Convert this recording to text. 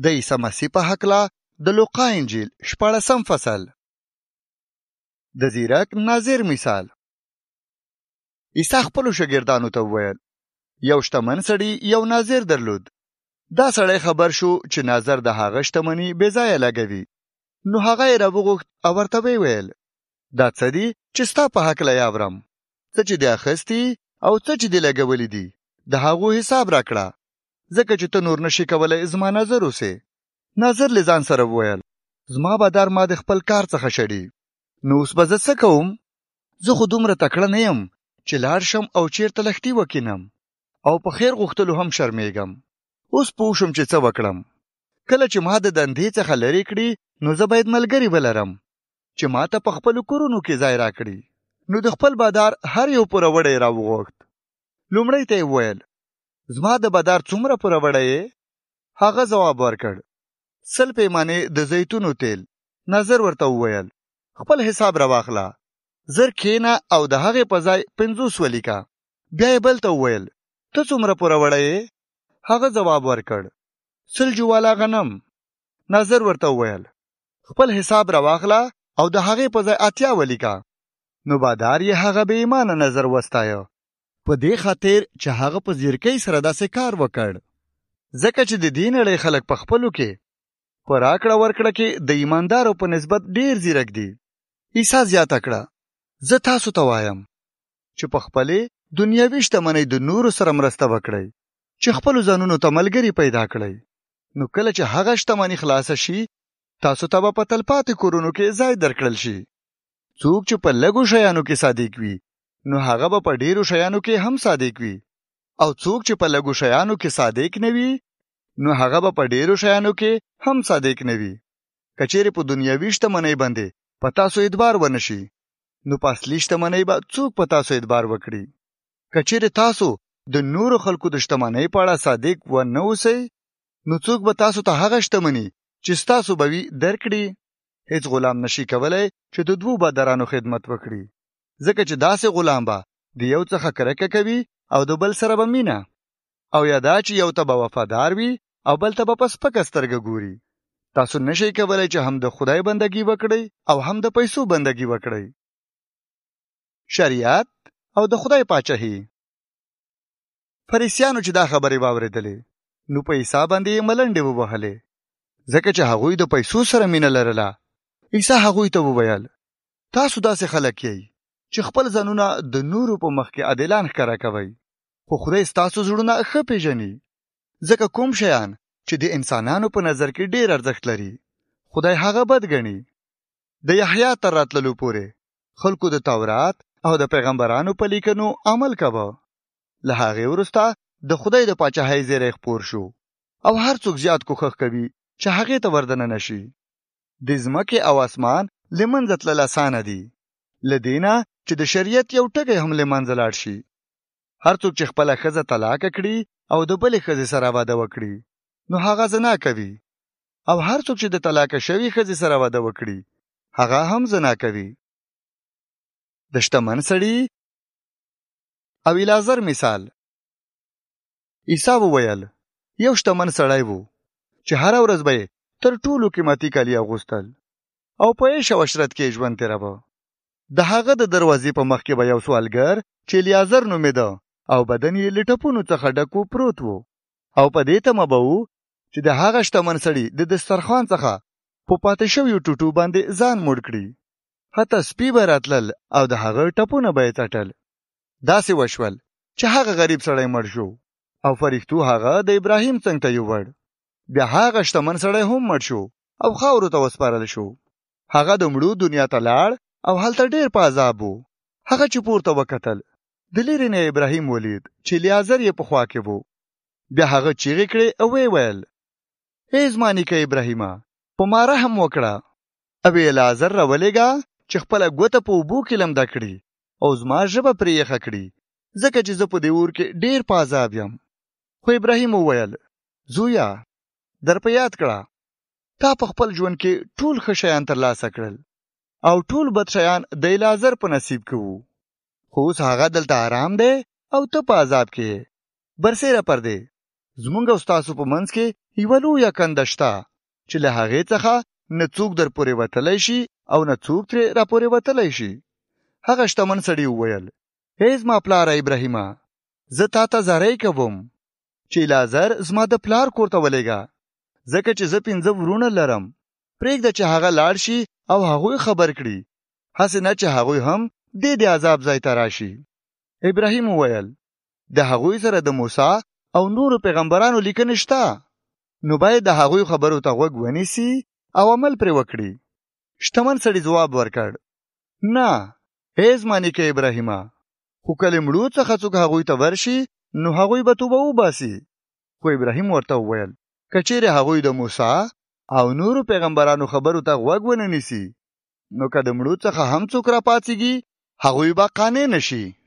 د عیسی مسیح په هکله د لوقا انجیل 14 فصل. د زیرک ناظر مثال. عیسی خپلو شاګردانو ته وویل یو شتمن سړي یو ناظر درلود. دا سړی خبر شو چې ناظر د هغه شتمني بې ځایه لګوي. نو هغه یې راوغوښت او ورته ویل دا څه دي چې ستا په هکله یې اورم؟ څه چې دې اخیستي او څه چې دې لګولي دي د هغو حساب راکړه، ځکه چې ته نور نشي کولی زما ناظر اوسې. ناظر له ځان سره وویل زما بادار ما د خپل کار څخه شړي، نو اوس به زه څه کوم؟ زه خو دومره تکړه نه یم چې لاړ شم او چیرته لښتي وکینم، او په خیر غوښتلو هم شرمېږم. اوس پوه شم چې څه وکړم. کله چې ما د دندې څخه لرې کړي نو زه باید ملګري ولرم چې ما ته په خپلو کورونو کې ځای راکړي. نو د خپل بادار هر یو پوره وړی راوغوښت. لومړی ته یې وویل زما د بادار څومره پوره وړی یې؟ هغه ځواب ورکړ 100 پیمانې د زیتونو تیل. ناظر ورته وویل خپل حساب راواخله، زر کښېنه او د هغې په ځای 50 ولیکه. بیا یې بل ته وویل ته څومره پوره وړی یې؟ هغه ځواب ورکړ 100 جواله غنم. ناظر ورته وویل خپل حساب راواخله او د هغې په ځای 80 ولیکه. نو بادار یې هغه بې ایمانه نظر وستایه په دې خاطر چې هغه په ځیرکۍ سره داسې کار وکړ، ځکه چې د دې نړۍ خلک په خپلو کې په راکړه ورکړه کې د ایماندارو په نسبت ډیر ځیرک دي. عیسی زیاته کړه زه تاسو ته وایم چې په خپلې دنیاوي شتمنۍ د نورو سره مرسته وکړئ چې خپلو ځانونو ته ملګري پیدا کړئ. نو کله چې هغه شتمني خلاصه شي تاسو ته به په تلپاتې کورونو کې ځای درکړل شي. څوک چې په لږو شیانو کې صادق وي نو هغه به په ډیرو شیانو کې هم صادق وي، او څوک چې په لږو شیانو کې صادق نه وي نو هغه به په ډیرو شیانو کې هم صادق نه وي. کچېرې په دنیاوي شتمنۍ باندې په تاسو اعتبار ونشي نو په اصلي شتمنۍ به څوک په تاسو اعتبار وکړي. کچېرې تاسو د نورو خلکو د شتمنۍ په اړه صادق و نه اوسئ نو څوک به تاسو ته هغه شتمني چې ستاسو به وي درکړي. هیڅ غلام نشي کولی چې د 2 بادارانو خدمت وکړي، ځکه چې داسې غلام به د یو څخه کرکه کوي او د بل سره به مینه، او یا دا چې یو ته به وفادار وي او بل ته به په سپکه سترګه ګوري. تاسو نشئ کولی چې هم د خدای بندګي وکړئ او هم د پیسو بندګي وکړئ. شریعت او د خدای پاچاهي. فریسیانو چې دا خبرې واورېدلې نو په عیسی باندې ملنډې ووهلې، ځکه چې هغوی د پیسو سره مینه لرله. عیسی هغوی ته وویل تاسو داسې خلک یئ چې خپل ځانونه د نورو په مخ کې عادلان ښکاره کوئ، خو خدای ستاسو زړونه ښه پیژني. ځکه کوم شیان چې د انسانانو په نظر کې ډیر ارزښت لري خدای هغه بد ګڼي. د یحیی تر راتللو پورې خلکو د تورات او د پیغمبرانو په لیکنو عمل کوه. له هغې وروسته د خدای د پاچاهۍ زیری خپور شو او هر څوک زیات کوښښ کوي چې هغې ته وردننه شي. د ځمکې او اسمان له منځه تلل اسانه دي، له دې نه چې د شریعت یو ټکی هم له منځه لاړ شي. هر څوک چې خپله ښځه طلاقه کړي او د بلې ښځې سره واده وکړي نو هغه زنا کوي، او هر څوک چې د طلاقه شوي ښځې سره واده وکړي هغه هم زنا کوي. د شتمن سړي او العازر مثال. عیسی وویل یو شتمن سړی و چې هره ورځ به تر ټولو قیمتي کالي اغوستل او په عیش او عشرت کې ژوند تېراوه. د هغه د دروازې په مخ کې به یو سوالګر چې العازر نومېده او بدن یې له ټپونو څخه ډک و پروت و، او په دې تمه به و چې د هغه شتمن سړي د دسترخوان څخه په پاتې شویو ټوټو باندې ځان موړ کړي. حتی سپي به راتلل او د هغه ټپونه به یې څټل. داسې وشول چې هغه غریب سړی مړ شو او فرښتو هغه د ابراهیم څنګ ته یووړ. بیا هغه شتمن سړی هم مړ شو او خاورو ته وسپارل شو. هغه د مړو دنیا ته لاړ او هلته ډیر په عذاب و. هغه چې پورته وکتل د لرې نه ابراهیم ولید چې العازر یې په خوا کې و. بیا هغه چیغې کړې او ویل ای زما نیکه ابراهیمه په ما رحم وکړه او العازر راولېږه چې خپله ګوته په اوبو کې لمده کړي او زما ژبه پرې یخه کړي، ځکه چې زه په دې اور کې ډیر په عذاب یم. خو ابراهیم وویل زویا در په یاد کړه تا په خپل ژوند کې ټول ښه شیان ترلاسه کړل او ټول بد شیان د العازر په نصیب کې وو، خو اوس هغه دلته آرام دی او ته په عذاب کې یې. برسېره پردې زمونږ او ستاسو په منځ کې یوه لویه کنده شته چې له هغې څخه نه څوک در پورې وتلی شي او نه څوک ترې راپورې وتلی شي. هغه شتمن سړي وویل: ای زما پلاره ابراهیمه، زه تا ته زاری کوم چې لازر زما د پلار کور ته ولېږه، ځکه چې زه 5 ورونه لرم. پرېږده چې هغه لاړ شي او هغوی خبر کړي، هسې نه چې هغوی هم د عذاب ځای ته راشي. ابراهیم وویل: د هغوی سره د موسی او نورو پیغمبرانو لیکنې شته، نو باید د هغوی خبرو ته غوږ ونیسي او عمل پرې وکړي. شتمن سړي ځواب ورکړ: نه، ای زما نیکه ابراهیمه، خو کله مړو څخه څوک هغوی ته ورشي نو هغوی به توبه وباسي. خو ابراهیم ورته وویل: که چیرې هغوی د موسی او نورو پیغمبرانو خبرو ته غوږ ونه نیسي، نو که د مړو څخه هم څوک راپاڅېږي هغوی به قانع نشي.